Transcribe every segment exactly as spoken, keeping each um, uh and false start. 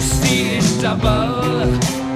see it double.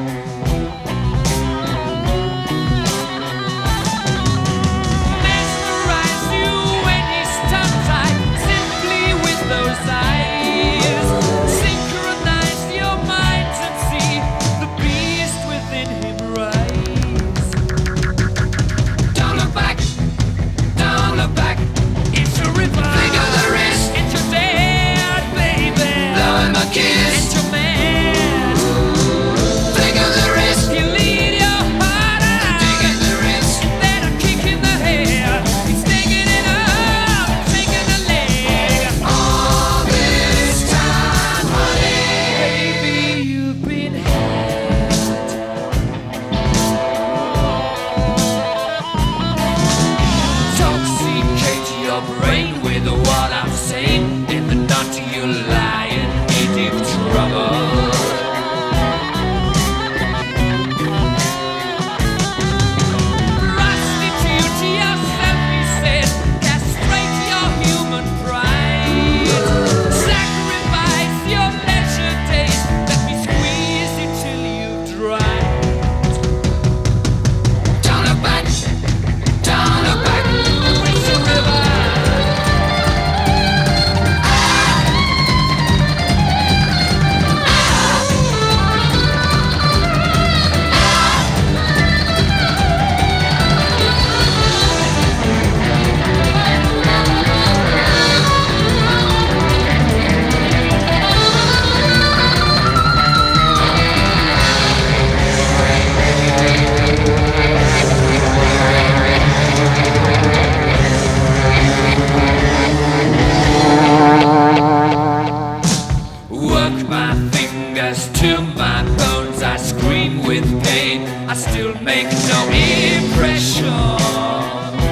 Mesmerize you when he's tongue-tied, simply with those eyes. Synchronize your minds and see the beast within him rise. Don't look back, don't look back. It's a river. Think of the risk. It's your dad, baby. Blow him a kiss. It's your man. Think of the risk. You lead your heart out. Taking the risk. Then a kick in the head. He's taking it up, taking the leg. All this time, honey, baby, you've been had. Intoxicate your brain with what I'm saying. In the knot you lie in deep trouble. Prostitute yourself, he said. Castrate your human pride. Sacrifice your leisure days. Let me squeeze you till you dry. Don't look back, don't look back. It's a river. Work my fingers to my bones. I scream with pain. I still make no impression.